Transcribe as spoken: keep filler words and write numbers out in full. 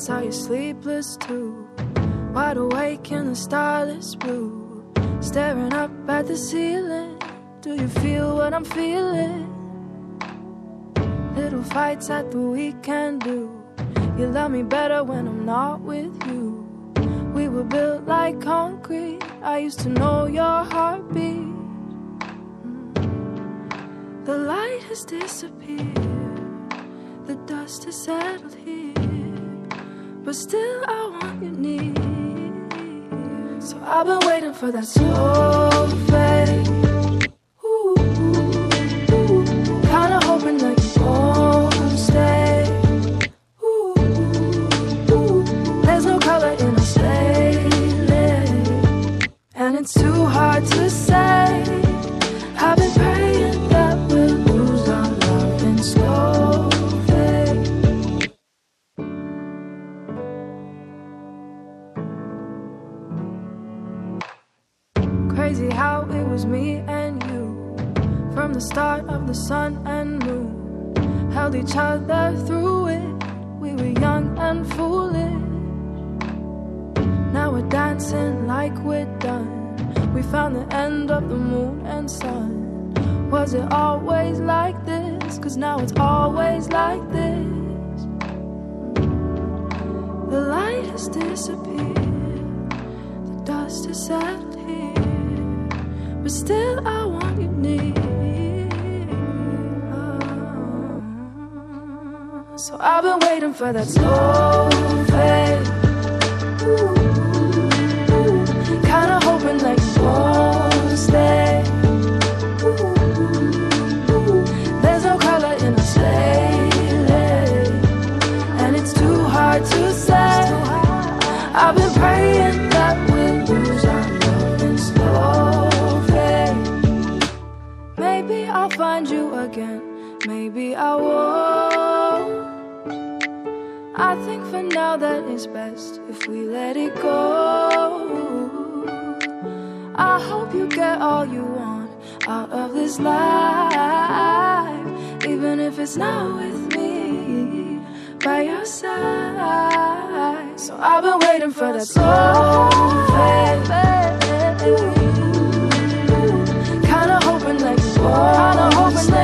nights are you sleepless too? Wide awake in the starless blue, staring up at the ceiling. Do you feel what I'm feeling? Little fights at the weekend do. You love me better when I'm not with you. We were built like concrete. I used to know your heartbeat. The light has disappeared, the dust has settled here, but still I want you near. So I've been waiting for that slow fade. Ooh, ooh, ooh. Kinda hoping that you won't stay. Ooh, ooh. There's no color in our slate, and it's too hard to say. I've been praying that we'll lose our love in slow fade. Crazy how it was me and you from the start of the sun and moon. Held each other through it. We were young and foolish. Now we're dancing like we're done. We found the end of the moon and sun. Was it always like this? Cause now it's always like this. The light has disappeared, the dust has settled here, but still I want you near. So I've been waiting for that slow fade. Ooh, ooh, kinda hoping that you won't stay. Ooh, ooh, there's no color in our slate, and it's too hard to say. I've been praying that we'll lose our love in slow fade. Maybe I'll find you again, maybe I won't. I think for now that it's best if we let it go. I hope you get all you want out of this life, even if it's not with me by your side. So I've been waiting for that slow fade. Kinda hoping that you won't.